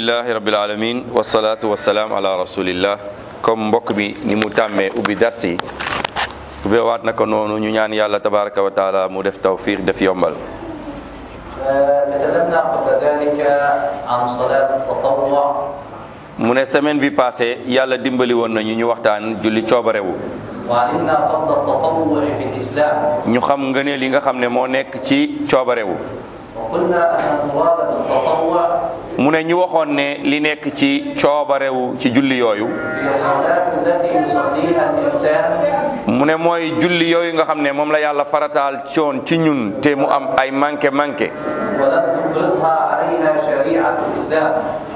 alhamdulillahi rabbil alamin wasalaatu wasalaam ala rasulillah. comme mbokk bi ni mu tàmmee ubbi dars yi ubbewaat na ko noonu ñu ñaan yàlla tabaraka wa taala mu def tawfiq def yombal. تكلمنا قبل ذلك عن صلاة التطوع. mu ne semaine bi passé yàlla dimbali woon nañu ñu waxtaan julli coobarewu. وعلمنا فضل التطوع في الإسلام. ñu xam nga ne li nga xam ne moo nekk ci coobarewu. وقلنا أن المراد بالتطوع mu ne ñu waxoon ne li nekk ci coobarewu ci julli yooyu. هي الصلاة التي يصليها الإنسان mu ne mooy julli yooyu nga xam ne moom la yàlla farataal coon ci ñun te mu am ay manqué manqué. ولم تفرضها علينا شريعة الإسلام.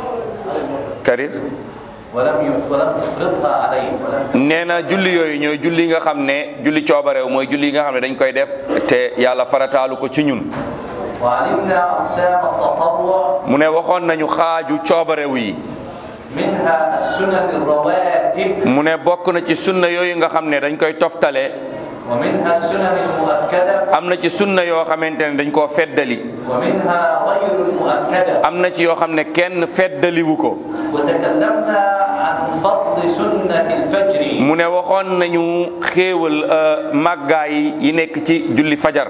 karir ولم تفرضها علينا. nee na julli yooyu ñooy julli nga xam ne julli coobarew mooy julli nga xam ne dañ koy def te yàlla farataalu ko ci ñun. وعلمنا أقسام التطوع mu ne waxoon nañu xaaju coobarew yi. منها السنن الرواتب mu ne bokk na ci sunna yooyu nga xam ne dañ koy toftale. ومنها السنن المؤكدة am na ci sunna yoo xamante ne dañ koo feddali. ومنها غير المؤكدة. am na ci yoo xam ne kenn feddaliwu ko. وتكلمنا عن فضل سنة الفجر. mu ne waxoon nañu xéewal màggaay yi nekk ci julli fajar.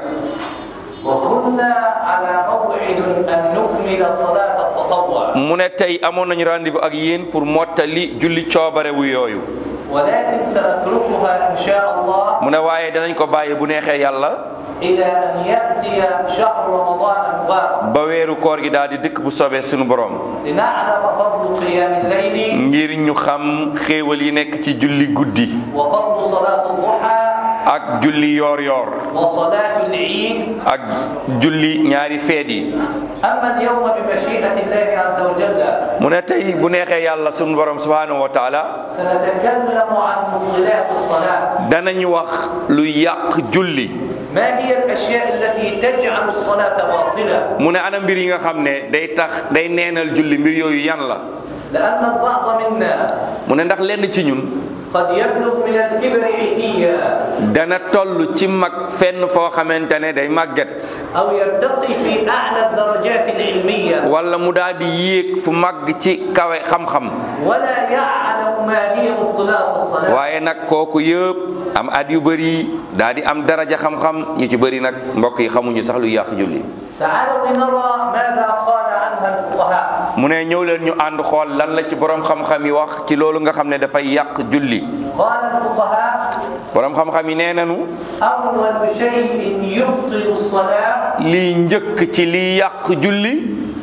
وكنا على موعد أن نكمل صلاة التطوع. mu ne tey amoon nañu rendez-vous ak yéen pour mottali julli coobarewu yooyu. ولكن سنتركها إن شاء الله mu ne waaye danañ ko bàyyi bu neexee yàlla إلى أن يأتي شهر رمضان المبارك ba weeru koor gi daal di dëkk bu soobee suñu borom. لنعلم فضل قيام الليل ngir ñu xam xéewal yi nekk ci julli guddi وفضل صلاة الضحى ak julli yoor-yoor وصلاة العيد. ak julli ñaari feet yi. أما اليوم بمشيئة الله عز وجل mu ne tey bu neexee yàlla suñu borom subhanahu wa taala سنتكلم عن مبطلات الصلاة. danañu wax lu yàq julli. ما هي الأشياء التي تجعل الصلاة باطلة؟ mu ne ana mbir yi nga xam ne day tax day neenal julli mbir yooyu yan la. لأن البعض منا mu ne ndax lenn ci ñun قد يبلغ من الكبر عتيا dana toll ci mag fenn foo xamante ne day màgget. أو يرتقي في أعلى الدرجات العلمية wala mu daal di yéeg fu màgg ci kawe xam-xam. ولا يعلم ما هي مبطلات الصلاة. waaye nag kooku yëpp am at yu bëri daal di am daraja xam-xam ñu ci bëri nag mbokk yi xamuñu sax lu yàq julli. تعالوا لنرى ماذا قال عنها الفقهاء. mu ne ñëw leen ñu ànd xool lan la ci borom xam-xam yi wax ci loolu nga xam ne dafay yàq julli. قال الفقهاء borom xam-xam yi nee nañu أول شيء يبطل الصلاة lii njëkk ci liy yàq julli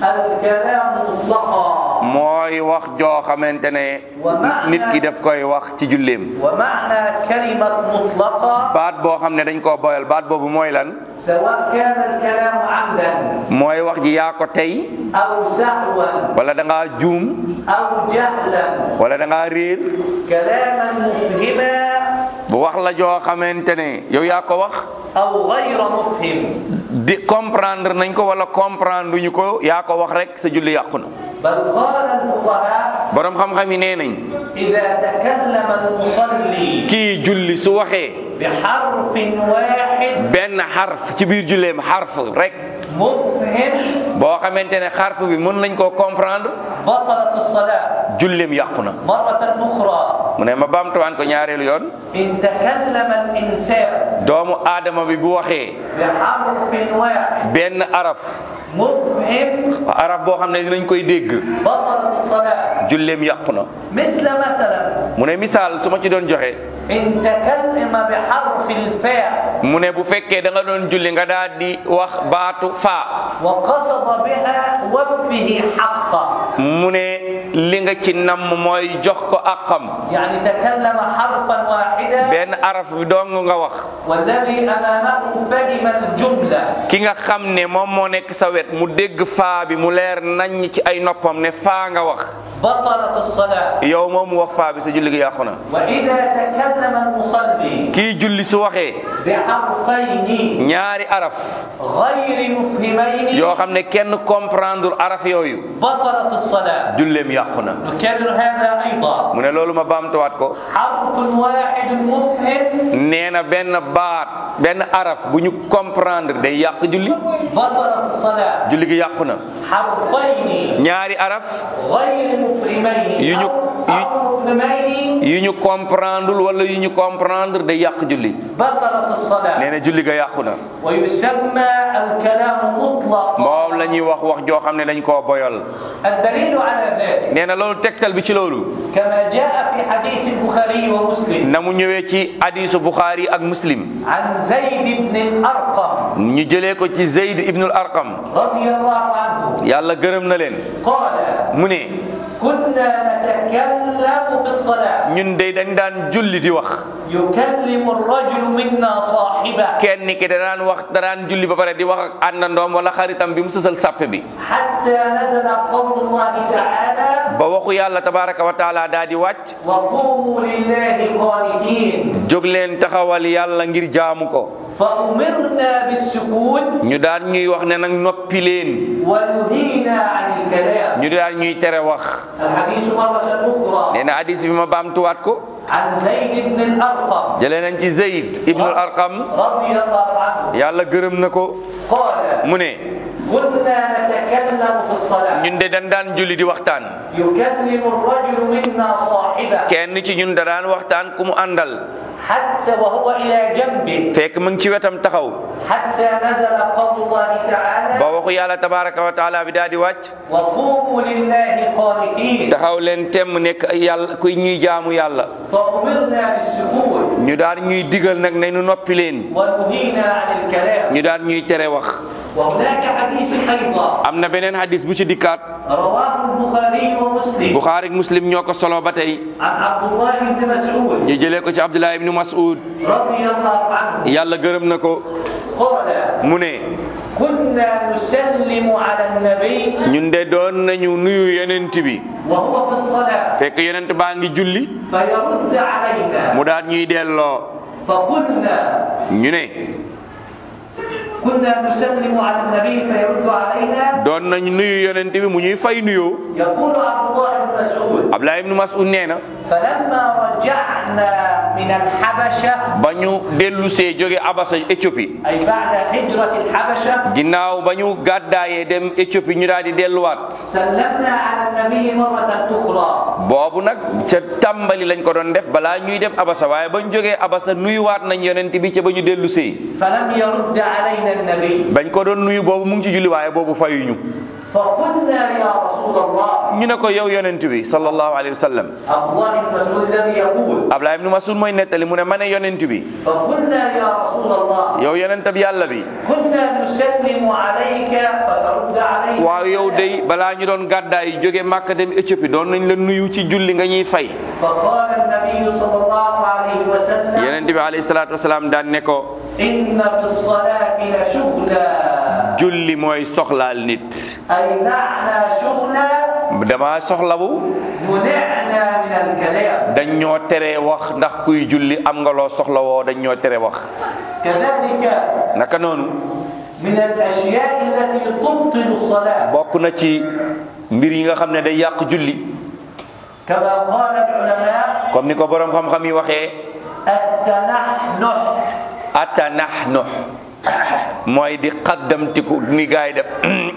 الكلام مطلقا. mooy wax joo xamante ne nit ki daf koy wax ci julleem. ومعنى كلمة مطلقة baat boo xam ne dañ koo boyal baat boobu mooy lan. سواء كان الكلام عمدا mooy wax ji yaa ko tey أو سهوا wala da ngaa juum أو جهلا. wala da ngaa réer. كلاما مفهما bu wax la joo xamante ne yow yaa ko wax أو غير مفهم. di comprendre nañ ko wala comprendre duñu ko yaa ko wax rek sa julli yàqu na. بل قال الفقهاء borom xam-xam yi nee nañ إذا تكلم المصلي kii julli su waxee بحرف واحد benn xarf ci biir julleem xarf rek مفهم boo xamante ne xarf bi mën nañ koo comprendre بطلت الصلاة. julleem yàqu na. مرة أخرى mu ne ma baamtuwaan ko ñaareelu yoon إن تكلم الإنسان doomu aadama bi bu waxee بحرف واحد benn araf مفهم araf boo xam ne dinañ koy dégg بطلت الصلاة. julleem yàqu na. مثلا mu ne misaal su ma ci doon joxe إن تكلم بحرف الفاء mu ne bu fekkee da nga doon julli nga daal di wax baatu faa وقصد بها وفه حقا. mu ne li nga ci namm mooy jox ko àqam يعني تكلم حرفا واحدا benn araf bi dong nga wax. والذي أمامه فهم الجملة. ki nga xam ne moom moo nekk sa wet mu dégg faa bi mu leer nañ ci ay noppam ne faa nga wax بطلت الصلاة. yow moom mu wax faa bi sa julli gi yàqu na. وإذا تكلم المصلي kii julli su waxee بحرفين ñaari araf غير مفهمين yoo xam ne kenn comprendre araf yooyu بطلت الصلاة. julleem yàqu yàqu na. نكرر هذا أيضا. mu ne loolu ma baamtuwaat ko. حرف واحد مفهم nee na benn baat benn araf bu ñu comprendre day yàq julli. بطلت الصلاة. julli gi yàqu na. حرفين ñaari araf غير مفهمين أو مفهمين yu ñu comprendre wala yu ñu comprendre day yàq julli. بطلت الصلاة. nee na julli ga yàqu na. ويسمى الكلام مطلقا. moom la ñuy wax joo xam ne dañ koo boyal. الدليل على ذلك nee na loolu tegtal bi ci loolu. كما جاء في حديث البخاري ومسلم na mu ñëwee ci hadisu Bukhari ak Muslim. عن زيد بن الأرقم ñu jëlee ko ci Zayd ibnul Arqam. رضي الله عنه yàlla gërëm na leen. قال mu ne كنا نتكلم في الصلاة ñun de dañ daan julli di wax. يكلم الرجل منا صاحبه kenn ki da daan julli ba pare di wax ak àndandoom wala xaritam bi mu sësal sàppe bi. حتى نزل قول الله تعالى ba waxu yàlla tabaraka wa taala daa di wàcc. وقوموا لله قانتين jóg leen taxawal yàlla ngir jaamu ko. فأمرنا بالسكون ñu daan ñuy wax ne nag noppi leen. ونهينا عن الكلام. ñu daan ñuy tere wax. الحديث مرة أخرى nee na hadis bi ma baamtuwaat ko. عن زيد بن الأرقم jëlee nañ ci Zayd ibnul Arqam. رضي الله عنه yàlla gërëm na ko. قال mu ne كنا نتكلم في الصلاة ñun de dañ daan julli di waxtaan. يكلم الرجل منا صاحبه kenn ci ñun da daan waxtaan ku mu àndal. حتى وهو إلى جنبه fekk mu ngi ci wetam taxaw. حتى نزل قول الله تعالى ba waxu yàlla tabaraka wa taala bi daa di wàcc. وقوموا لله قانتين taxaw leen temm nekk yàlla kuy ñuy jaamu yàlla. فأمرنا بالسكون ñu daan ñuy digal nag ne nu noppi leen. ونهينا عن الكلام. ñu daan ñuy tere wax. وهناك حديث أيضا am na beneen hadis bu ci dikkaat. رواه البخاري ومسلم Bukhari ak Muslim ñoo ko solo ba tey. عن عبد الله بن مسعود ñu jëlee ko ci Abdullah ibn Mas'ud. رضي الله عنه yàlla gërëm na ko. قال mu ne كنا نسلم على النبي ñun de doon nañu nuyu yonent bi. وهو في الصلاة fekk yonent baa ngi julli. فيرد علينا mu daan ñuy delloo. فقلنا ñu ne كنا نسلم على النبي فيرد علينا doon nañu nuyu yonent bi mu ñuy fay nuyoo. يقول عبد الله بن مسعود Abdullah ibn Mas'ud nee na. فلما رجعنا من الحبشة ba ñu dellusee jóge Abasa Éthiopie. أي بعد هجرة الحبشة ginnaaw ba ñu gàddaayee dem Éthiopie ñu daal di delluwaat. سلمنا على النبي مرة أخرى boobu nag ca tàmbali lañ ko doon def balaa ñuy dem Abasa waaye ba ñu jógee Abasa nuyuwaat nañ yonent bi ca ba ñu dellusee. فلم يرد علينا النبي bañ ko doon nuyu boobu mu ngi ci julli waaye boobu fayuñu. فقلنا يا رسول الله ñu ne ko yow yonent bi sallallahu alayhi wa sallam. عبد الله بن مسعود الذي يقول Abdullah ibn Mas'ud mooy nettali mu ne ma ne yonent bi. فقلنا يا رسول الله yow yonentab yàlla bi. كنا نسلم عليك فترد علينا waaw yow day balaa ñu doon gàddaay jóge Màkka dem Éthiopie doon nañ la nuyu ci julli nga ñuy fay. فقال النبي صلى الله عليه وسلم yonent bi alayhi salaatu wasalaam daan ne ko. إن في الصلاة لشغلا julli mooy soxlaal nit. أي نعنا شغلا dama soxlawu. منعنا من الكلام dañ ñoo tere wax ndax kuy julli am nga loo soxlawoo dañ ñoo tere wax. كذلك naka noonu. من الأشياء التي تبطل الصلاة bokk na ci mbir yi nga xam ne day yàq julli. كما قال العلماء comme ni ko borom xam-xam yi waxee. التنحنح atanahnu mooy di xaddamtiku ni gaay def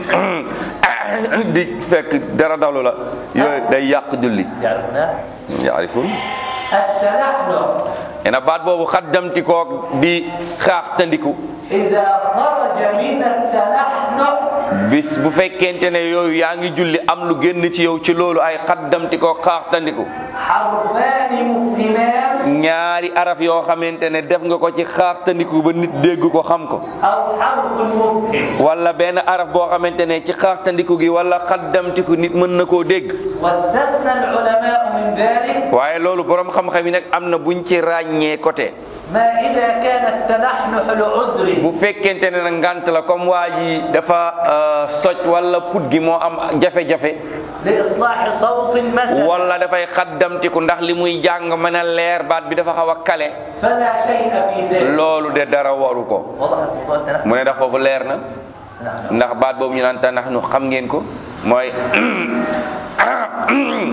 di fekk dara dalu la yooyu day yàq julli. yaarifun التنحنح ena baat boobu xaddamtikoo di xaaxtandiku إذا خرج من التنحنح bis bu fekkente ne yooyu yaa ngi julli am lu génn ci yow ci loolu ay xaddamtikoo xaaxtandiku حرفان مفهمان ñaari araf yoo xamante ne def nga ko ci xaaxtandiku ba nit dégg ko xam ko أو حرف مفهم wala benn araf boo xamante ne ci xaaxtandiku gi wala xaddamtiku nit mën na koo dégg. واستثنى العلماء من ذلك waaye loolu borom xam-xam yi nag am na buñ ci ràññee côté. ما إذا كان التنحنح لعذر bu fekkente ne nag ngant la comme waa ji dafa soj wala put gi moo am jafe-jafe. لإصلاح صوت مثلا wala dafay xaddamtiku ndax li muy jàng mën a leer baat bi dafa xaw a kale. فلا شيء في ذلك loolu de dara waru ko. وضحت موضوع التنحنح mu ne ndax foofu leer na. ndax baat boobu ñu naan tanax nu xam ngeen ko mooy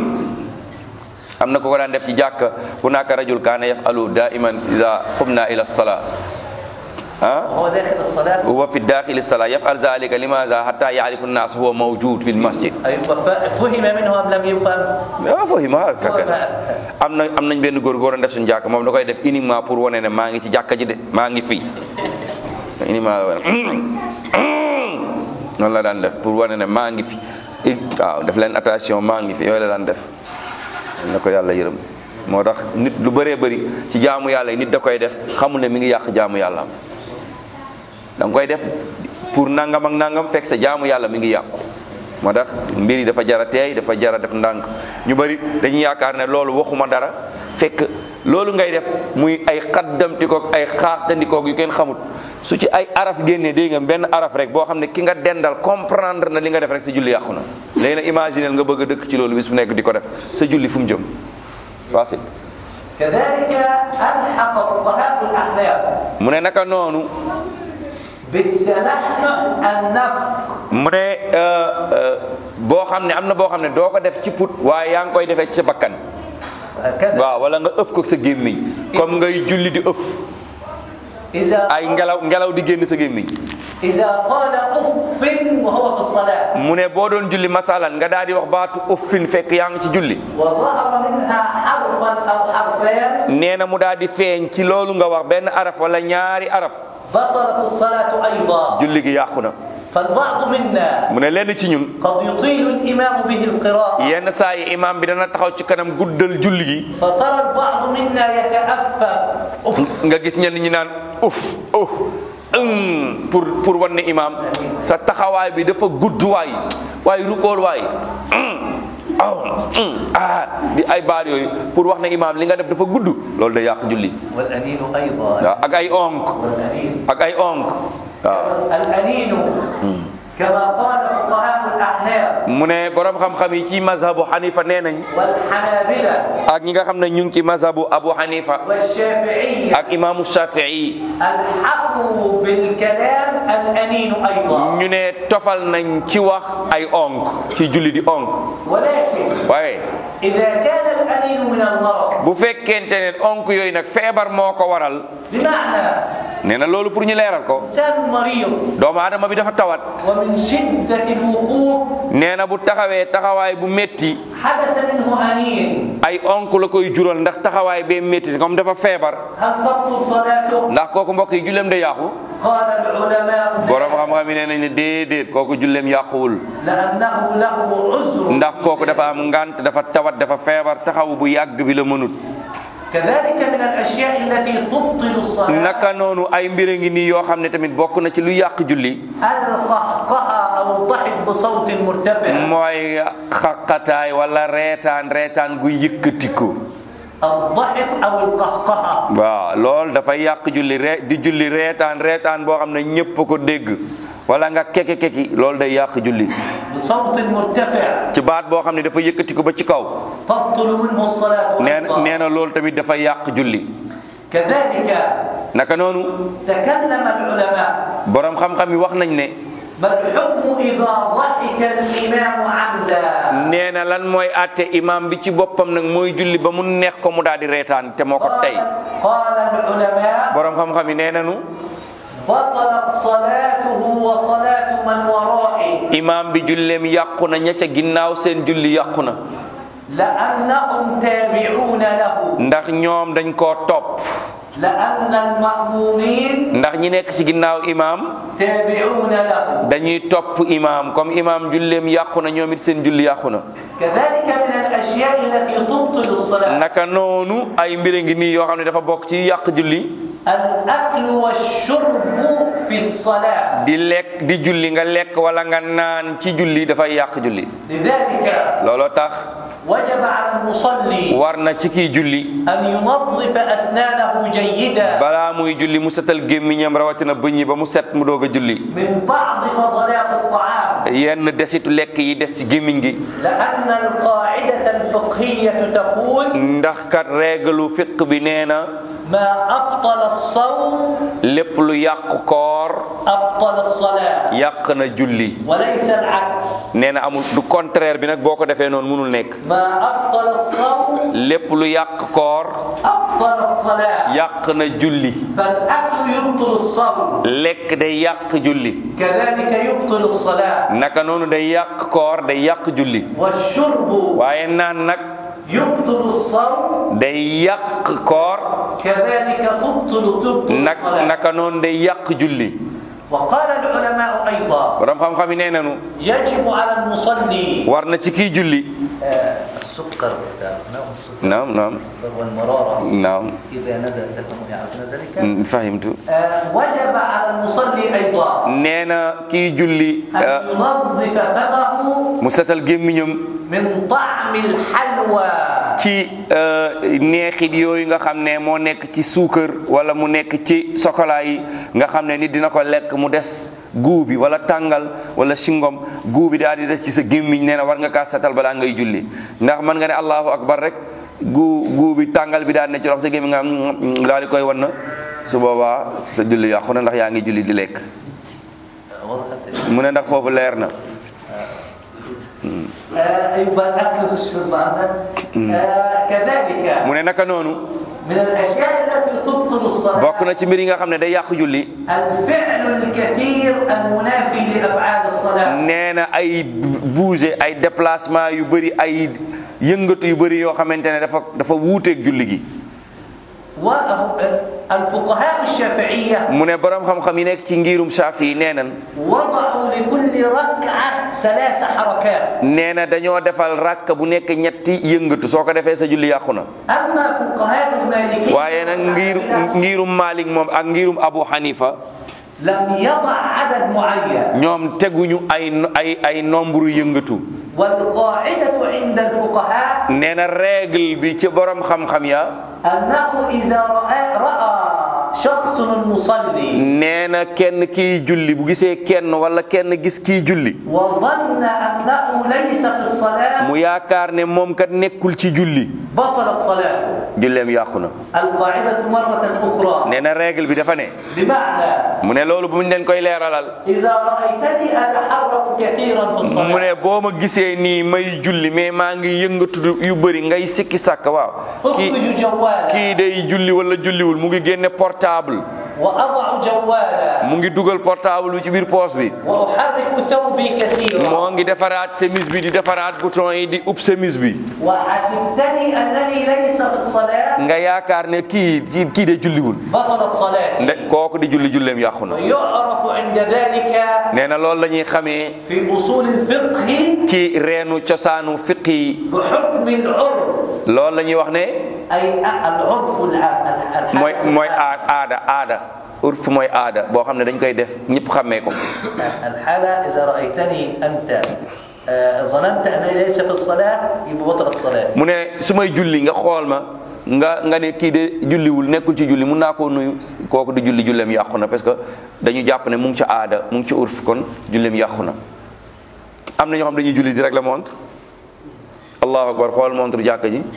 am na ko daan def ci jàkka hunaka rajul kaana yafalu daiman ida qumna ila salaa هو داخل الصلاة huwa fi daxili salaa yafal zalika limaza hatta yaarifu nnaas huwa mawjud fi lmasjid. أيوة فهم منه أم لم يفهم؟ waaw fahima am nañ benn góor def suñu jàkk moom da koy def uniquement pour wane ne maa ngi ci jàkka ji de maa ngi fii uniquement noonu la daan def pour wane ne maa ngi fi waaw def leen attention maa ngi fi yooyu la daan def na ko yàlla yërëm. moo tax nit lu bëree bëri ci jaamu yàlla yi nit da koy def xamul ne mi ngi yàq jaamu yàlla am da nga koy def pour nangam ak nangam fekk sa jaamu yàlla mi ngi yàqu. moo tax mbir yi dafa jara teey dafa jara def ndànk ñu bëri dañuy yaakaar ne loolu waxuma dara fekk loolu ngay def muy ay xaddamtikoog ay xaartandikoog yu kenn xamut su ci ay araf génnee dégg nga benn araf rek boo xam ne ki nga dendal comprendre na li nga def rek sa julli yàqu na. léegi nag imaginer nga bëgg a dëkk ci loolu bis bu nekk di ko def sa julli fu mu jëm waasit. كذلك ألحق فقهاء الأحناف mu ne naka noonu. بالتنحنح النفخ. mu ne boo xam ne am na boo xam ne doo ko def ci put waaye yaa ngi koy defee ci sa bakkan. waaw wala nga ëf ko sa gémmiñ comme ngay julli di ëf. ay ngelaw di génn sa gémmiñ. إذا قال أف وهو في الصلاة. mu ne boo doon julli masalan nga daal di wax baatu uffin fekk yaa ngi ci julli. وظهر منها حرفا أو حرفين. nee na mu daal di feeñ ci loolu nga wax benn araf wala ñaari araf. بطلت الصلاة أيضا. julli gi yàqu na. فالبعض منا. mu ne lenn ci ñun. قد يطيل الإمام به القراءة. yenn saa yi imaam bi dana taxaw ci kanam guddal julli gi. فترى البعض منا يتأفف. nga gis ñenn ñi naan pour wan ne imaam sa taxawaay bi dafa gudd waay waaye rukool waay di ay baat yooyu pour wax ne imaam li nga def dafa gudd loolu da yàq julli. والأنين أيضا. waaw ak ay onk. ak ay onk waaw. الأنين كما قال فقهاء الأحناف. mu ne borom xam-xam yi ci mazhabu Hanifa nee nañ. والحنابلة. ak ñi nga xam ne ñu ngi ci mazhabu Abu Hanifa. والشافعية. ak imaamu Shafii. الحق بالكلام الأنين أيضا. ñu ne tofal nañ ci wax ay onk ci julli di onk. ولكن. waaye. إذا كان الأنين من المرض. bu fekkente ne onk yooyu nag feebar moo ko waral. بمعنى. nee na loolu pour ñu leeral ko. إنسان مريض. doomu aadama bi dafa tawat. ومن شدة الوقوف. nee na bu taxawee taxawaay bu métti. حدث منه أنين. ay onk la koy jural ndax taxawaay bee métti comme dafa feebar. هل تبطل صلاته؟ ndax kooku mbokk yi julleem day yàqu. قال العلماء. borom xam-xam yi nee nañ ne déedéet kooku julleem yàquwul. لأنه له عذر. ndax kooku dafa am ngant dafa tawat dafa feebar taxaw bu yàgg bi la mënut. كذلك من الأشياء التي تبطل الصلاة. naka noonu ay mbir ngi nii yoo xam ne tamit bokk na ci lu yàq julli. القهقهة أو الضحك بصوت مرتفع. mooy xaqataay wala reetaan gu yëkkatiku. الضحك أو القهقهة. waaw loolu dafay yàq julli di julli reetaan boo xam ne ñëpp ko dégg wala nga keki loolu day yàq julli. بصوت مرتفع. ci baat boo xam ne dafa yëkkatiku ba ci kaw. تبطل منه الصلاة. nee na loolu tamit dafay yàq julli. كذلك. naka noonu. تكلم العلماء. borom xam-xam yi wax nañ ne. ما الحكم إذا ضحك الإمام عمدا. nee na lan mooy àtte imam bi ci boppam nag mooy julli ba mu neex ko mu daal di reetaan te moo ko tey. قال العلماء. borom xam-xam yi nee nañu. بطلت صلاته وصلاة من ورائه. imam bi julleem yàqu na ña ca ginnaaw seen julli yàqu na. لأنهم تابعون له. ndax ñoom dañ koo topp. لأن المأمومين. ndax ñi nekk ci ginnaaw imam. تابعون له. dañuy topp imam comme imam julleem yàqu na ñoom it seen julli yàqu na. كذلك من الأشياء التي تبطل الصلاة. naka noonu ay mbir ngi nii yoo xam ne dafa bokk ci yàq julli. الأكل والشرب في الصلاة. di lekk di julli nga lekk wala nga naan ci julli dafay yàq julli. لذلك. looloo tax. وجب على المصلي. war na ci kii julli. أن ينظف أسنانه جيدا. balaa muy julli mu setal gémmiñam rawatina bëñ yi ba mu set mu doog a julli. من بعض فضلات الطعام. yenn desitu lekk yi des ci gémmiñ gi. لأن القاعدة الفقهية تقول. ndax kat règle fiq bi nee na ما أبطل الصوم lépp lu yàq koor أبطل الصلاة yàq na julli. وليس العكس. nee na amul du contraire bi nag boo ko defee noonu mënul nekk. ما أبطل الصوم lépp lu yàq koor أبطل الصلاة. yàq na julli. فالأكل يبطل الصوم lekk day yàq julli. كذلك يبطل الصلاة. naka noonu day yàq koor day yàq julli. والشرب waaye naan nag يبطل الصوم day yàq koor كذلك تبطل الصلاة. naka noonu day yàq julli. وقال العلماء أيضا borom xam-xam yi nee nañu يجب على المصلي war na ci kii julli. السكر naam naam السكر والمرارة naam إذا نزل دمه يعرف ذلك fahimtu. وجب على المصلي أيضا nee na kii julli أن ينظف فمه mu setal gémmiñam من طعم الحلوى ci neexit yooyu nga xam ne moo nekk ci suukar wala mu nekk ci chocolat yi nga xam ne nit dina ko lekk mu des guu bi wala tàngal wala singom guu bi daal di des ci sa gémmiñ nee na war nga kaa setal balaa ngay julli ndax mën nga ne allahu akbar rek guu bi tàngal bi daal ne ci lox sa gémmiñ nga daal di koy wan na su boobaa sa julli yàqu na ndax yaa ngi julli di lekk mu ne ndax foofu leer na. أيضا الأكل والشرب كذلك mu ne naka noonu من الأشياء التي تبطل الصلاة bokk na ci mbir yi nga xam ne day yàq julli. الفعل الكثير المنافي لأفعال الصلاة. nee na ay bouger ay déplacement yu bëri ay yëngatu yu bëri yoo xamante ne dafa wuuteeg julli gi. والفقهاء الشافعية mu ne borom xam-xam yi nekk ci ngirum Shaafi nee nañ وضعوا لكل ركعة 3 حركات. nee na dañoo defal rakk bu nekk ñetti yëngatu soo ko defee sa julli yàqu na. أما فقهاء المالكية waaye nag ngirum Malik moom ak ngirum Abu Hanifa لم يضع عدد معين. ñoom teguñu ay nombre yëngatu. والقاعدة عند الفقهاء nee na règle bi ci borom xam-xam ya أنه إذا رأى شخص المصلي nee na kenn kiy julli bu gisee kenn wala kenn gis kiy julli وظن أنه ليس في الصلاة mu yaakaar ne moom kat nekkul ci julli بطلت صلاته. julleem yàqu na. القاعدة مرة أخرى nee na règle bi dafa ne بمعنى mu ne loolu bu ñu leen koy leeralal إذا رأيتني أتحرك كثيرا في الصلاة mu ne boo ma gisee nii may julli mais maa ngi yëngatu yu bëri ngay sikki sàkk waaw أخرج جوالا kii day julli wala julliwul mu ngi génne portable وأضع جوالا mu ngi dugal portable bi ci biir poche bi وأحرك ثوبي كثيرا moo ngi defaraat chemise bi di defaraat bouton yi di ub chemise bi وحسبتني أنني ليس في الصلاة nga yaakaar ne kii de julliwul بطلت صلاتي. kooku di julli julleem yàqu na. ويعرف عند ذلك nee na loolu la ñuy xamee في أصول الفقه ci reenu cosaanu fiq yi بحكم العرف. loolu la ñuy wax ne أي العرف mooy aada urf mooy aada boo xam ne dañ koy def ñëpp xàmmee ko. الحالة إذا رأيتني أنت ظننت أنني ليس في الصلاة يبقى بطلت صلاة. mu ne su may julli nga xool ma nga ne kii de julliwul nekkul ci julli mun naa koo nuyu kooku di julli julleem yàqu na parce que dañu jàpp ne mu ngi ci aada mu ngi ci urf kon julleem yàqu na. am na ñoo xam dañuy julli di rek la montre allahu akbar xool montre jàkka ji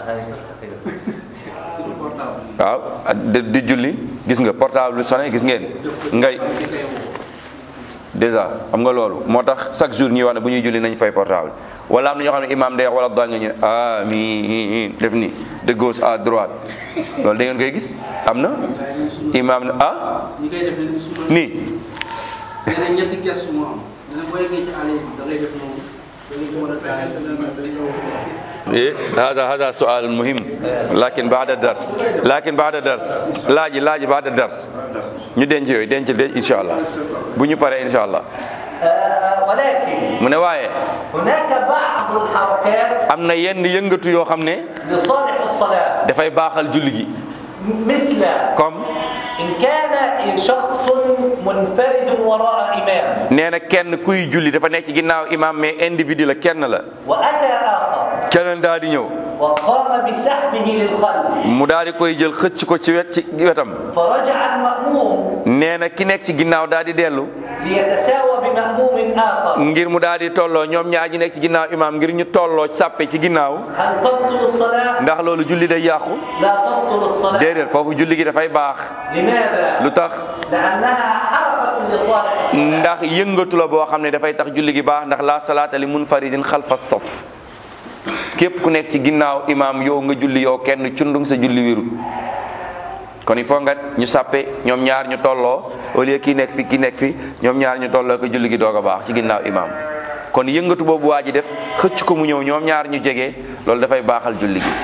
waaw di julli gis nga portable bi sonné gis ngeen ngay déjà xam nga loolu moo tax chaque jour ñuy wax ne bu ñuy julli nañ fay portable wala am na ñoo xam ne imam day wax wala daa nga ñu ne amiin def ni de gauche à droite loolu da ngeen koy gis am na imam ne ñi koy def ni suma nii dana ñetti gestu mo am dana boy ngi ci ale da ngay def noonu da ngay ko def هذا سؤال مهم لكن بعد الدرس laaj بعد الدرس ñu denc yooyu denc insha Allah bu ñu paree insha Allah. ولكن mu ne waaye هناك بعض الحركات am na yenn yëngatu yoo xam ne لصالح الصلاة. dafay baaxal julli gi مثل comme إن كان شخص منفرد وراء إمام nee na kenn kuy julli dafa nekk ci ginnaaw imam mais individu la kenn la وأتى آخر keneen daal di ñëw وقام بسحبه للخلف mu daal di koy jël xëcc ko ci wetam فرجع المأموم nee na ki nekk ci ginnaaw daal di dellu ليتساوى مأموم آخر ngir mu daal di tolloo ñoom ñaar ñi nekk ci ginnaaw imaam ngir ñu tolloo sàppe ci ginnaaw هل تبطل الصلاة؟ ndax loolu julli day yàqu لا تبطل الصلاة. déedéet foofu julli gi dafay baax لماذا؟ lu tax لأنها حركة لصالح الصلاة. ndax yëngatu la boo xam ne dafay tax julli gi baax ndax la salaata li munfaridin xalfa sof képp ku nekk ci ginnaaw imaam yow nga julli yow kenn cundung sa julli wérut kon il faut nga ñu sàppe ñoom ñaar ñu tolloo au lieu kii nekk fi kii nekk fi ñoom ñaar ñu tolloo ko julli gi doog a baax ci ginnaaw imaam kon yëngatu boobu waa ji def xëcc ko mu ñëw ñoom ñaar ñu jege loolu dafay baaxal julli gi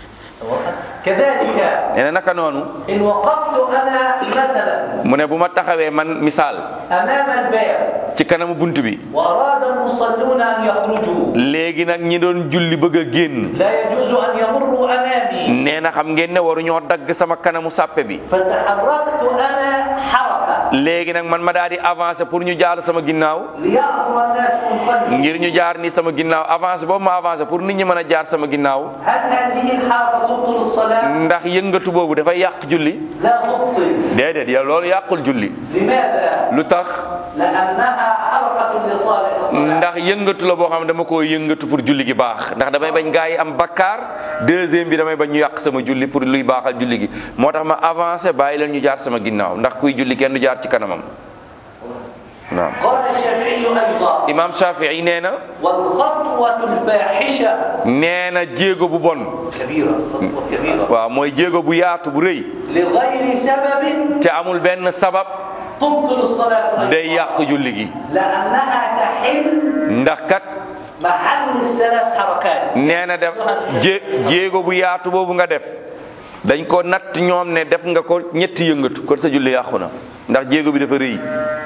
كذلك nee na naka noonu إن وقفت أنا مثلا mu ne bu ma taxawee man misaal أمام الباب ci kanamu bunt bi وأراد المصلون أن يخرجوا léegi nag ñi doon julli bëgg a génn لا يجوز أن يمروا أمامي nee na xam ngeen ne waruñoo dagg sama kanamu sàppe bi فتحركت أنا حركة léegi nag man ma daal di avancer pour ñu jaar sama ginnaaw ليعبر الناس من خلفي. ngir ñu jaar ni sama ginnaaw avancer boobu ma avancer pour nit ñi mën a jaar sama ginnaaw هل هذه الحركة تبطل الصلاة؟ ndax yëngatu boobu dafay yàq julli لا تبطل. déedéet yow loolu yàqul julli لماذا؟ lu tax لأنها حركة لصالح الصلاة. ndax yëngatu la boo xam ne dama koo yëngatu pour julli gi baax ndax damay bañ gaa yi am bakkaar deuxième bi damay bañ ñu yàq sama julli pour luy baaxal julli gi moo tax ma avancé bàyyi leen ñu jaar sama ginnaaw ndax kuy julli kenn du jaar ci kanamam waaw. قال الشافعي أيضا Imam Shafii nee na والخطوة الفاحشة nee na jéego bu bon كبيرة، خطوة كبيرة waaw mooy jéego bu yaatu bu rëy لغير سبب te amul benn sabab تبطل الصلاة day أيضا yàq julli gi لأنها تحل ndax kat محل الثلاث حركات. nee na def jéego bu yaatu boobu nga def dañ ko natt ñoom ne def nga ko ñetti yëngatu kon sa julli yàqu na ndax jéego bi dafa rëy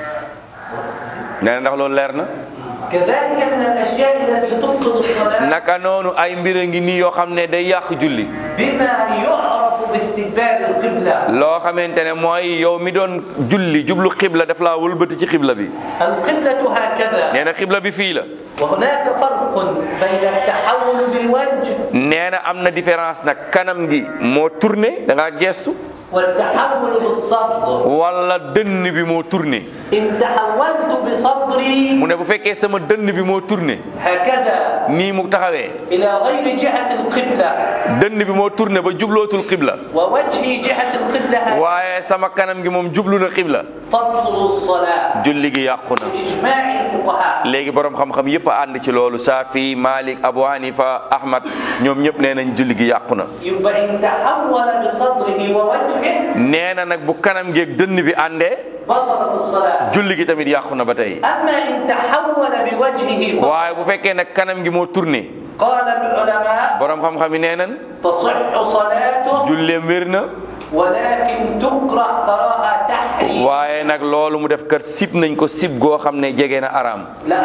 nee na ndax loolu leer na كذلك من الأشياء التي تبطل الصلاة naka noonu ay mbir a ngi nii yoo xam ne day yàq julli بما يعرف باستقبال القبلة. loo xamante ne mooy yow mi doon julli jublu xibla daf laa wëlbati ci xibla bi القبلة هكذا. nee na xibla bi fii la وهناك فرق بين التحول بالوجه nee na am na différence nag kanam gi moo tourné da ngaa gestu والتحول بالصدر. wala dënn bi moo tourné إن تحولت بصدري mu ne bu fekkee sama dënn bi moo tourné هكذا nii mu taxawee إلى غير جهة القبلة dënn bi moo tourné ba jublootul xibla ووجهي جهة القبلة هكذا waaye sama kanam gi moom jublu na xibla تبطل الصلاة julli gi yàqu na بإجماع الفقهاء. léegi borom xam-xam yëpp a ànd ci loolu Saafi Malik Abu Hanifa Ahmad ñoom ñëpp nee nañ julli gi yàqu na يبقى إن تحول بصدره ووجهه nee na nag bu kanam gi ak dënn bi àndee بطلت الصلاة. julli gi tamit yàqu na ba tey أما إن تحول بوجهه فقط waaye bu fekkee nag kanam gi moo tourné قال العلماء borom xam-xam yi nee nañ تصح صلاته julleem wér na ولكن تكره كراهة تحريم waaye nag loolu mu def kat sib nañ ko sib goo xam ne jege na araam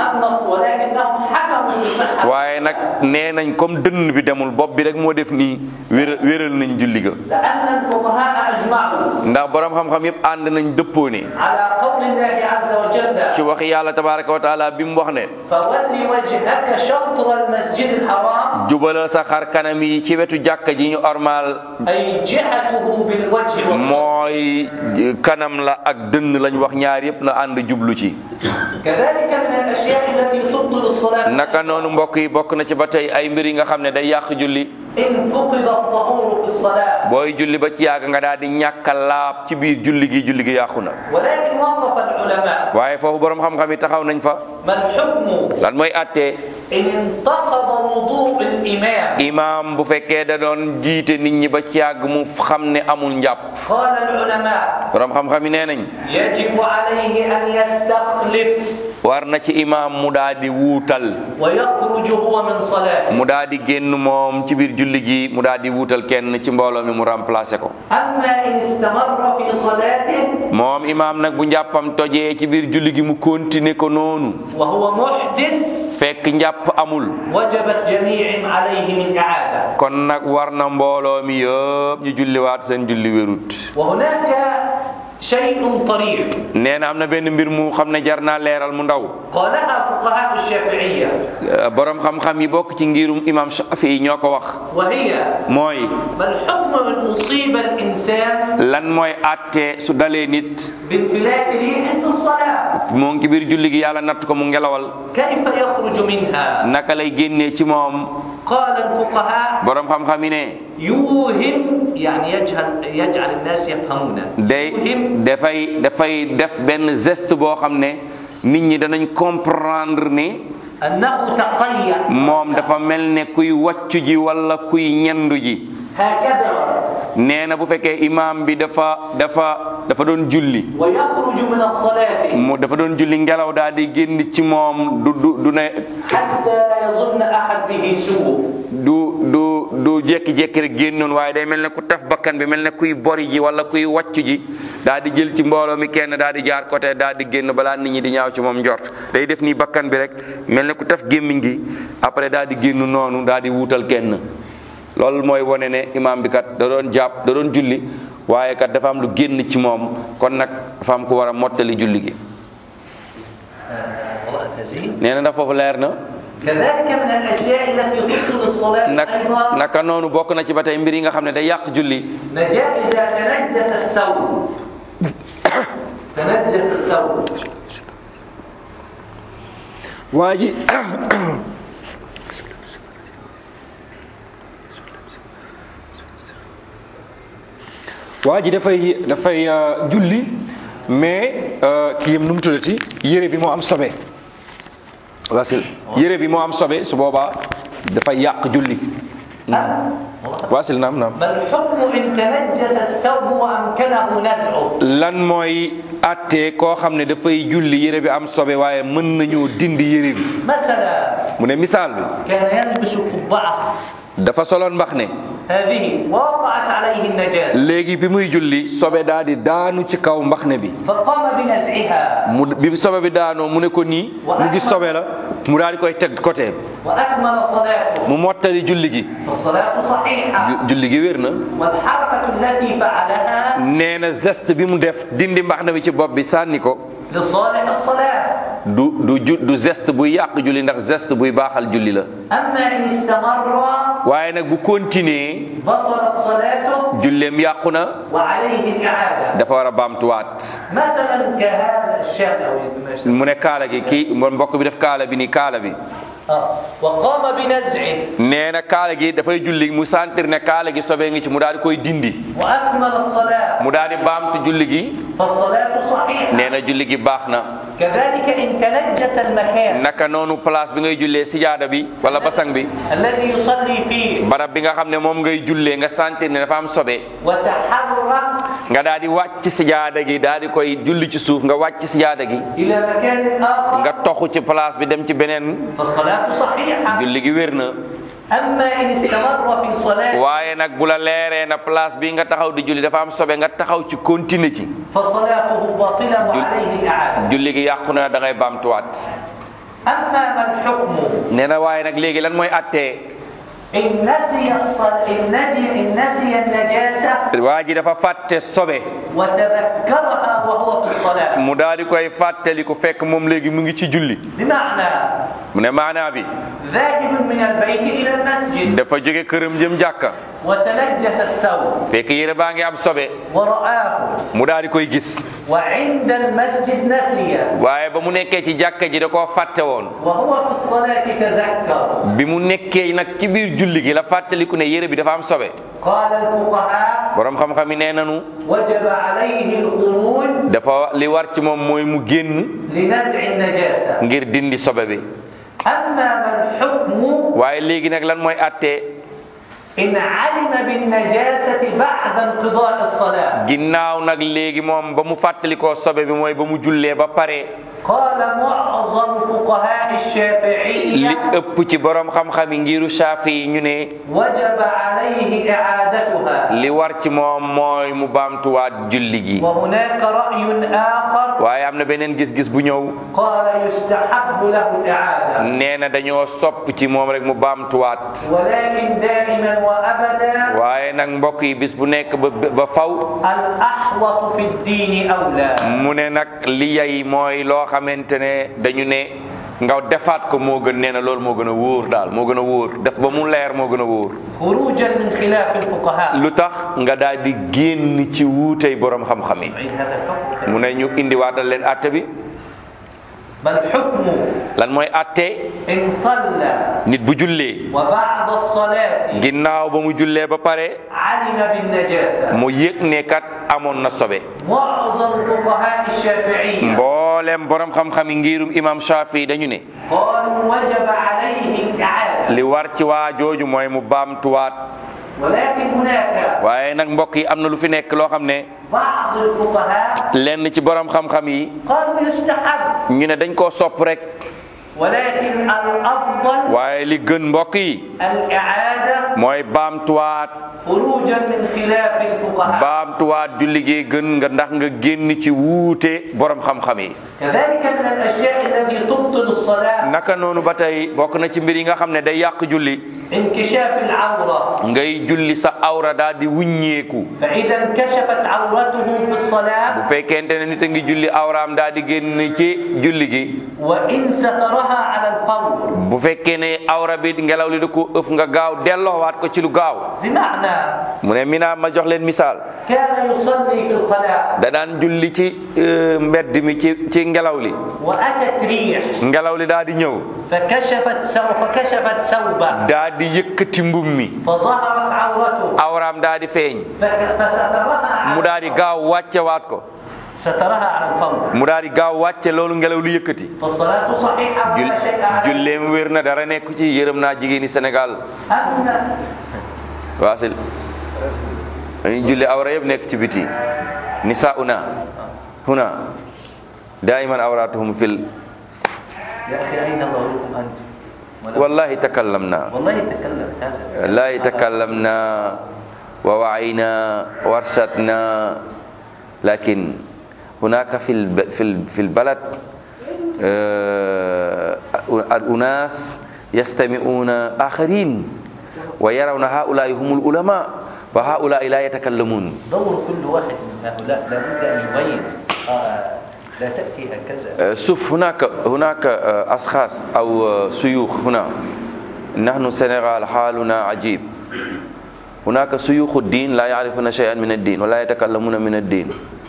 ولكنهم حكموا بصحة. waaye nag nee nañ comme dënn bi demul bopp bi rek moo def nii wéral nañ julli ga لأن الفقهاء أجمعوا ndax borom xam-xam yëpp ànd nañ dëppoo ne على قول الله عز وجل ci waxi yàlla tabaraka wa taala bi mu wax ne فول وجهك شطر المسجد الحرام jubalal sa xar kanam yi ci wetu jàkka ji ñu ormal أي جهته بالوجه والصدر. mooy kanam la ak dënn lañ wax ñaar yëpp na ànd jublu ci كذلك من الأشياء التي تبطل الصلاة naka noonu mbokk yi bokk na ci ba tey ay mbir yi nga xam ne day yàq julli إن فقد الطهور في الصلاة. booy julli ba ci yàgg nga daal di ñàkk a laab ci biir julli gi yàqu na ولكن وقف العلماء waaye foofu borom xam-xam yi taxaw nañ fa ما الحكم lan mooy attee إن انتقض وضوء الإمام. imaam bu fekkee da doon jiite nit ñi ba ci yàgg mu xam ne amul njàpp قال العلماء borom xam-xam yi nee nañ يجب عليه أن يستخلف war na ci imaam mu daal di wuutal ويخرج هو من صلاته. mu daal di génn moom ci biir julli gi mu daal di wuutal kenn ci mbooloo mi mu remplacer ko أما إن استمر في صلاته moom imaam nag bu njàppam tojee ci biir julli gi mu continuer ko noonu وهو محدث fekk njàpp amul وجبت جميع عليه من إعادة. kon nag war na mbooloo mi yëpp ñu julliwaat seen julli wérut وهناك شيء طريف nee na am na benn mbir mu xam ne jar naa leeral mu ndaw. قالها فقهاء الشافعية borom xam-xam yi bokk ci ngirum imam Shafi ñoo ko wax. وهي mooy ما الحكم إن أصيب الإنسان lan mooy àtte su dalee nit بانفلات ريح في الصلاة moo ngi ci biir julli gi yàlla natt ko mu ngelawal كيف يخرج منها؟ naka lay génnee ci moom. قال الفقهاء borom xam-xam yi ne يوهم يعني يجعل الناس يفهمون day يوهم dafay def benn geste boo xam ne nit ñi danañ comprendre ni أنه تقيأ moom dafa mel ne kuy wàccu ji wala kuy ñendu ji. هكذا nee na bu fekkee imaam bi dafa doon julli ويخرج من الصلاة mu dafa doon julli ngelaw daal di génn ci moom du ne حتى لا يظن أحد به سوء du jékki-jékki rek génnoon waaye day mel ne ku taf bakkan bi mel ne kuy bori ji wala kuy wàcc ji daal di jël ci mbooloo mi kenn daal di jaar côté daal di génn balaa nit ñi di ñaaw ci moom njort day def nii bakkan bi rek mel ne ku taf gémmiñ gi après daal di génn noonu daal di wuutal kenn. loolu mooy wone ne imaam bi kat da doon jàpp da doon julli waaye kat dafa am lu génn ci moom kon nag dafa am ku war a mottali julli gi. nee na ndax foofu leer na. كذلك من الأشياء التي تبطل الصلاة أيضا naka noonu bokk na ci ba tey mbir yi nga xam ne day yàq julli. إذا تنجس الثوب تنجس الثوب waa ji waa ji dafay julli mais kii yam nu mu tuddati yére bi moo am sobe wasil yére bi moo am sobe su boobaa dafay yàq julli. waasil naam. ما الحكم إن تنجس الثوب وأمكنه نزعه lan mooy àtte koo xam ne dafay julli yére bi am sobe waaye mën nañoo dindi yére bi. مثلا mu ne misaal bi كان يلبس قبعة dafa soloon mbax ne هذه وقعت عليه النجاسة léegi bi muy julli sobe daal di daanu ci kaw mbax ne bi فقام بنزعها bi sobe bi daanoo mu ne ko nii mu gis sobe la mu daal di koy teg côté وأكمل صلاته mu mottali julli gi فالصلاة صحيحة julli gi wér na. والحركة التي فعلها nee na geste bi mu def dindi mbax na bi ci bopp bi sànni ko لصالح الصلاة du geste buy yàq julli ndax geste buy baaxal julli la. أما إن استمر waaye nag bu continuer بطلت صلاته julleem yàqu na وعليه الإعادة dafa war a baamtuwaat. مثلا كهذا الشاب أو mu ne kaala gi kii mbokk bi def kaala bi nii kaala bi. وقام بنزعه nee na kaala gi dafay julli mu sentir ne kaala gi sobee ngi ci mu daal di koy dindi وأكمل الصلاة mu daal di baamtu julli gi. فالصلاة صحيحة nee na julli gi baax na. كذلك إن تنجس المكان naka noonu place bi ngay jullee sijaada bi wala basang bi الذي يصلي فيه barab bi nga xam ne moom ngay jullee nga sentir ne dafa am sobe وتحرك nga daal di wàcc sijaada gi daal di koy julli ci suuf nga wàcc sijaada gi إلى مكان آخر nga toxu ci place bi dem ci beneen فالصلاة صحيحة julli gi wér na. أما إن استمر في صلاة waaye nag bu la leeree na place bi nga taxaw di julli dafa am sobe nga taxaw ci continuer ci فصلاته باطلة وعليه الإعادة julli gi yàqu na da ngay baamtuwaat. أما ما الحكم nee na waaye nag léegi lan mooy attee إن نسي النجاسة waa ji dafa fàtte sobe وتذكرها وهو في الصلاة mu daal di koy fàttaliku fekk moom léegi mu ngi ci julli. بمعنى mu ne maanaa bi ذاهب من البيت إلى المسجد dafa jóge këram jëm jàkka وتنجس الثوب fekk yére baa ngi am sobe ورآه mu daal di koy gis وعند المسجد نسي waaye ba mu nekkee ci jàkka ji da koo fàtte woon وهو في الصلاة تذكر bi mu nekkee nag ci biir julli gi la fàttaliku ne yére bi dafa am sobe. قال الفقهاء borom xam-xam yi nee nañu وجب عليه الخروج dafa li war ci moom mooy mu génn لنزع النجاسة ngir dindi sobe bi. أما ما الحكم waaye léegi nag lan mooy attee إن علم بالنجاسة بعد انقضاء الصلاة ginnaaw nag léegi moom ba mu fàttalikoo sobe bi mooy ba mu jullee ba pare. قال معظم فقهاء li الشافعية ëpp ci borom xam-xam yi ngiru Shaafi yi ñu ne وجب عليه إعادتها li war ci moom mooy mu baamtuwaat julli gi. وهناك رأي آخر waaye am na beneen gis-gis bu ñëw قال يستحب له الإعادة nee na dañoo sopp ci moom rek mu baamtuwaat. ولكن دائما وأبدا waaye nag mbokk yi bis bu nekk ba faw الأحوط في الدين أولى. mu ne nag li yay mooy loo xamante ne dañu ne nga defaat ko moo gën, nee na loolu moo gën a wóor daal, moo gën a wóor, def ba mu leer moo gën a wóor. خروجا من خلاف الفقهاء. lu tax nga daal di génn ci wuutey borom xam-xam yi. عيد هذا الحكم. mu ne ñu indiwaatal leen atte bi. ما الحكم lan mooy atte إن صلى nit bu jullee وبعد الصلاة ginnaaw ba mu jullee ba pare علم بالنجاسة. mu yëg ne kat amoon na sobe. معظم فقهاء الشافعية mboolem borom xam-xam yi ngirum imam Shafi dañu ne قالوا وجب عليه الإعادة. li war ci waa jooju mooy mu baamtuwaat. ولكن هناك waaye nag mbokk yi am na lu fi nekk loo xam ne بعض الفقهاء lenn ci borom xam-xam yi قالوا يستحب. ñu ne dañ koo sopp rek, ولكن الأفضل waaye li gën mbokk yi الإعادة mooy baamtuwaat. خروجا من خلاف الفقهاء. baamtuwaat julli gi gën nga ndax nga génn ci wuute borom xam-xam yi. كذلك من الأشياء التي تبطل الصلاة naka noonu ba tey bokk na ci mbir yi nga xam ne day yàq julli, انكشاف العورة. ngay julli sa awra daal di wuññeeku. فإذا انكشفت عورته في bu الصلاة fekkente ne nit a ngi julli awraam daal di génn ci julli gi, وإن سترها على الفور، bu fekkee ne awra bi ngelaw li da ko ëf nga gaaw delloowaat ko ci lu gaaw. بمعنى mu ne mina ma jox leen misaal, كان يصلي في الخلاء da daan julli ci mbedd mi ci ngelaw li, وأتت ريح ngelaw li daal di ñëw فكشفت ثوبه daal di yëkkati mbub mi, فظهرت عورته awraam daal di feeñ, فسترها mu daal di gaaw wàccewaat ko, سترها على الفور، mu daal di gaaw wàcce loolu ngelaw li yëkkati. فالصلاة صحيحة ولا شيء عليه. julleem wér na, dara nekk ci. yërëm naa jigéeni Sénégal. أما waasil dañuy julli awra yëpp nekk ci biti. nisaa'una huna daa'iman awratuhum fil يا أخي أين ظهوركم أنت؟ wallahi takallamna والله يتكلم هذا. wallahi takallamna wa wa'ayna warshatna lakin hunaka fil balad unas yastami'una akharin wa yarawna ha'ula'i humul ulama wa ha'ula'i la yatakallamun. دور كل واحد من هؤلاء لابد أن يبين. لا تأتي هكذا. شوف هناك أشخاص أو شيوخ هنا. نحن السنغال حالنا عجيب. هناك شيوخ الدين لا يعرفون شيئا من الدين ولا يتكلمون من الدين.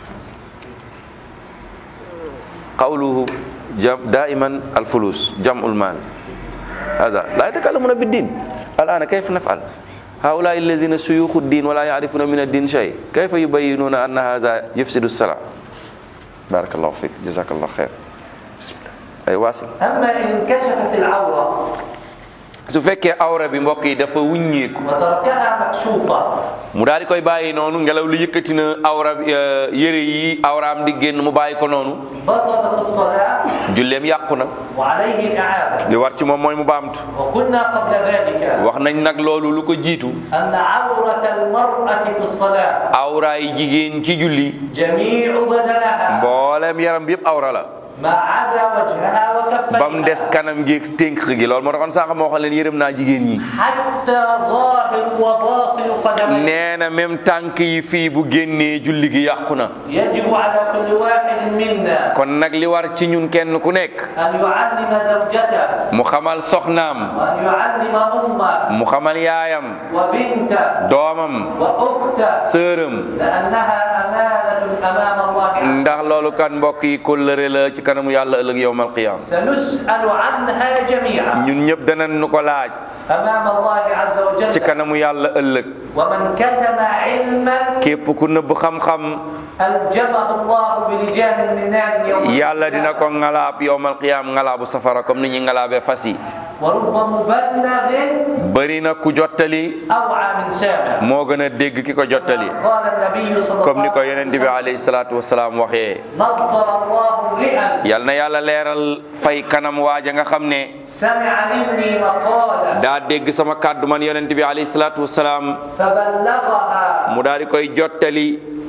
قوله دائما الفلوس جمع المال، هذا لا يتكلمون بالدين. الآن كيف نفعل؟ هؤلاء الذين شيوخ الدين ولا يعرفون من الدين شيء، كيف يبينون أن هذا يفسد الصلاة؟ بارك الله فيك، جزاك الله خير. بسم الله. أي واصل. أما إن انكشفت العورة su fekkee awra bi mbokk yi dafa wuññeeku وتركها مكشوفة mu daal di koy bàyyi noonu, ngelaw li yëkkati na awra yére yi awraam di génn, mu bàyyi ko noonu, بطلت الصلاة julleem yàqu na. وعليه الإعادة. li war ci moom mooy mu baamtu. وقلنا قبل ذلك wax nañ nag loolu lu ko jiitu, أن عورة المرأة في الصلاة awraay jigéen ci julli جميع بدنها mboolem yaram bi yëpp awra la, ما عدا وجهها ba mu des وكفيها kanam gi tënk gi. loolu moo taxoon sànq moo xam leen yërëm naa jigéen ñi. حتى ظاهر وباطن قدميه. nee na même tànk yi fii bu génnee julli gi yàqu na. يجب على كل واحد منا kon nag li war ci ñun kenn ku nekk أن يعلم زوجته mu xamal soxnaam, وأن يعلم أمه mu xamal yaayam, وبنته doomam, وأخته sëram, لأنها أمانة أمام الله عز ndax loolu kan mbokk yi kóllëre la ci kanamu yàlla ëllëg yawmal qiyaam. سنسأل عنها جميعا ñun ñëpp danañ nu ko laaj أمام الله عز ci وجل. kanamu yàlla ëllëg. ومن كتم علما képp ku nëbb xam-xam ألجمه الله بلجان من نار يوم yàlla dina ko ngalaab yawmal qiyaam, ngalaabu safara comme ni ñuy ngalaabee fas yi. ورب مبلغ bëri na ku jottali أوعى من سامع. moo gën a dégg ki ko jottali, قال النبي صلى الله comme ni ko عليه yonent bi وسلم alayhi salaatu wasalaam waxee. نظر الله امرئا yal na yàlla leeral fay kanam waaja nga xam ne سمع مني مقالا daa dégg sama kàddu man yonent bi alayhi salaatu wasalaam, فبلغها mu daal di koy jottali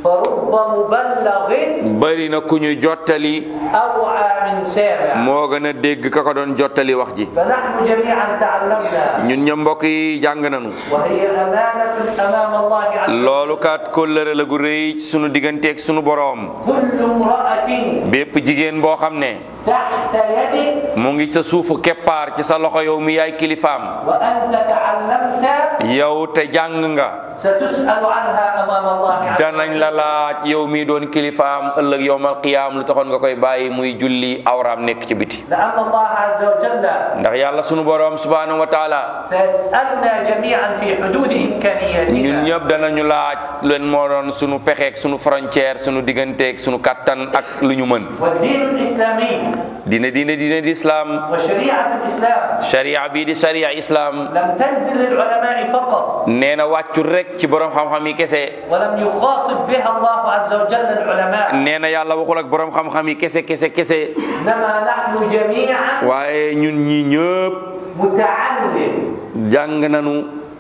فرب مبلغ bari na ku ñu jottali أوعى من سامع moo gën a dégg ka ko doon jottali wax ji. فنحن جميعا تعلمنا ñun ña mbokk yi jàng nañu وهي أمانة أمام الله عز وجل loolu kat kóllëre la gu rëy ci sunu digganteeg sunu boroom. كل امرأة bépp jigéen boo xam ne تحت يدك mu ngi sa suufu keppaar ci sa loxo yow mi yaay kilifaam وأنت تعلمت yow te jàng nga ستسأل عنها أمام الله عز danañ la laaj yow mi doon kilifaam ëllëg yowmal qiyaam lu taxoon nga koy bàyyi muy julli awraam nekk ci biti. لأن الله عز وجل ndax yàlla sunu boroom subhanahu wa taala سيسألنا جميعا في حدود ñun إمكانياتنا ñëpp danañu laaj leen moo doon sunu pexeek sunu frontière sunu digganteeg sunu kattan ak lu ñu mën. والدين الإسلامي diine di islam وشريعة الإسلام sharia bii di sharia islam لم تنزل للعلماء فقط nee na wàccul rek ci borom xam-xam yi kese. ولم يخاطب بها الله عز وجل العلماء nee na yàlla waxul ak borom xam-xam yi kese. إنما نحن جميعا waaye ñun ñi ñëpp متعلم jàng nañu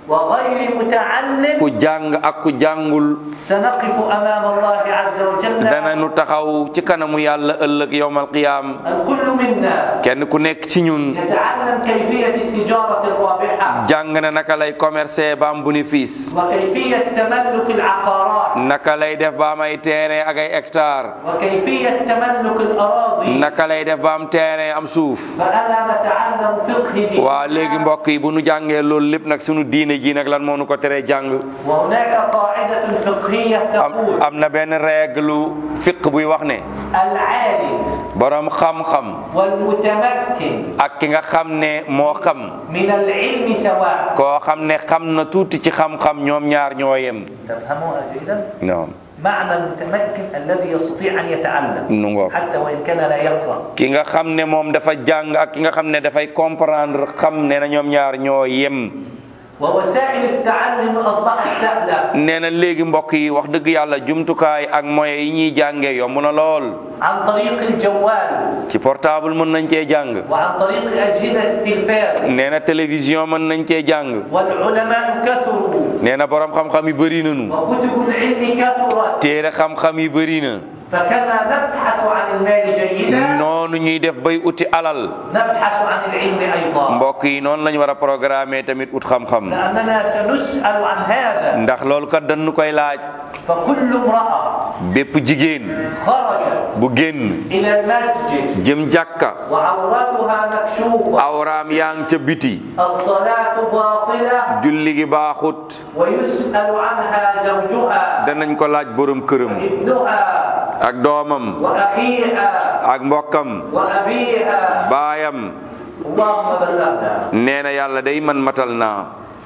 وغير متعلم ku jàng ak ku jàngul سنقف أمام الله عز وجل danañu taxaw ci kanamu yàlla ëllëg yowmal qiyaam. الكل منا kenn ku nekk ci ñun يتعلم كيفية التجارة الرابحة jàng na naka lay commercer ba am bénéfice, وكيفية تملك العقارات naka lay def ba am ay terrain ak ay hectare, وكيفية تملك الأراضي naka lay def ba am terrain am suuf. فأنا نتعلم فقه دين waa léegi mbokk yi bu nu jàngee loolu lépp nag sunu diine ji nag lan moo nu ko teree jàng. وهناك قاعدة فقهية تقول am na benn règle fiq buy wax ne العالم borom xam-xam والمتمكن ak ki nga xam ne moo xam من العلم سواء koo xam ne xam na tuuti ci xam-xam ñoom ñaar ñoo yem. تفهمون جيدا non معنى المتمكن الذي يستطيع أن يتعلم nu ngoog حتى وإن كان لا يقرأ ki nga xam ne moom dafa jàng ak ki nga xam ne dafay comprendre xam ne na ñoom ñaar ñoo yem. ووسائل التعلم أصبحت سهلة nee na léegi mbokk yi wax dëgg yàlla jumtukaay ak moyens yi ñuy jàngee yomb na lool. عن طريق الجوال ci portable mën nañ cee jàng. وعن طريق أجهزة التلفاز nee na télévision mën nañ cee jàng. والعلماء كثروا nee na borom xam-xam yi bëri nañu. وكتب العلم كثرت téere xam-xam yi bëri na. فكما نبحث عن المال جيدا noonu ñuy def bay uti alal. نبحث عن العلم أيضا mbokk yi noonu lañu war a programmer tamit ut xam-xam. لأننا سنسأل عن هذا ndax loolu kat dañu koy laaj. فكل امرأة bépp jigéen خرجت bu génn إلى المسجد jëm jàkka وعورتها مكشوفة awraam yaa ngi ca biti الصلاة باطلة julli gi baaxut ويسأل عنها زوجها danañ ko laaj borom këram وابنها ak doomam وأخيها ak mbokkam وأبيها baayam. اللهم بلغنا nee na yàlla day man matal naa.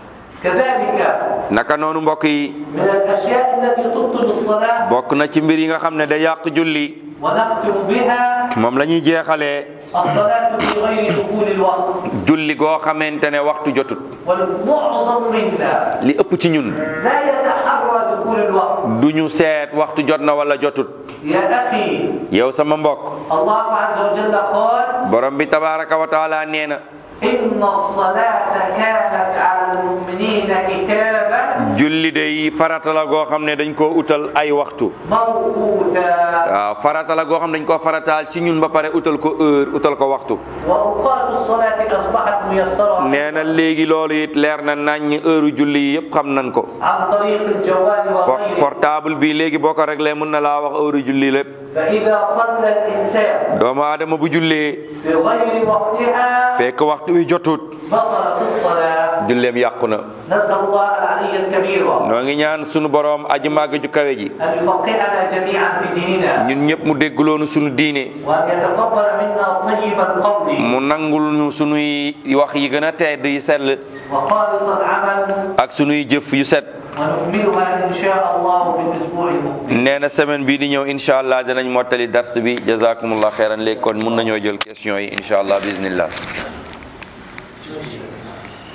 كذلك naka noonu mbokk yi من الأشياء التي تبطل الصلاة bokk na ci mbir yi nga xam ne day yàq julli ونختم بها moom la ñuy jeexalee الصلاة في غير دخول الوقت julli goo xamante ne waxtu jotut. والمعظم منا li ëpp ci ñun لا يتحرى دخول الوقت duñu seet waxtu jot na wala jotut. يا أخي yow sama mbokk الله عز وجل قال borom bi tabaraka wa taala nee na إن الصلاة كانت على المؤمنين كتابا julli day farata la goo xam ne dañ koo utal ay waxtu. موقوتا waaw farata la goo xam ne dañ koo farataal ci ñun ba pare utal ko heure utal ko waxtu. وأوقات الصلاة أصبحت ميسرة nee na léegi loolu it leer na nañ heure julli yi yëpp xam nañ ko. عن طريق الجوال وغيره portable bi léegi boo ko réglé mën na laa wax heure julli lépp. فإذا صلى الإنسان doomu aadama bu jullee في غير وقتها fekk waxtu wi jotut بطلت الصلاة julleem yàqu na. نسأل الله العلي الكبير noo ngi ñaan sunu borom aji màgg ju kawe ji أن يفقهنا جميعا في ديننا ñun ñëpp mu déggloonu sunu diine وأن يتقبل منا طيب القول mu nangul ñu sunuy wax yi gën a tedd yi sell وخالص العمل ak sunuy jëf yu set. ونكملها إن شاء الله في الأسبوع المقبل nee na semaine bii di ñëw incha allah danañ mottali dars bi jazakumullah xeyran léegi kon mun nañoo jël question yi incha allah bismillah.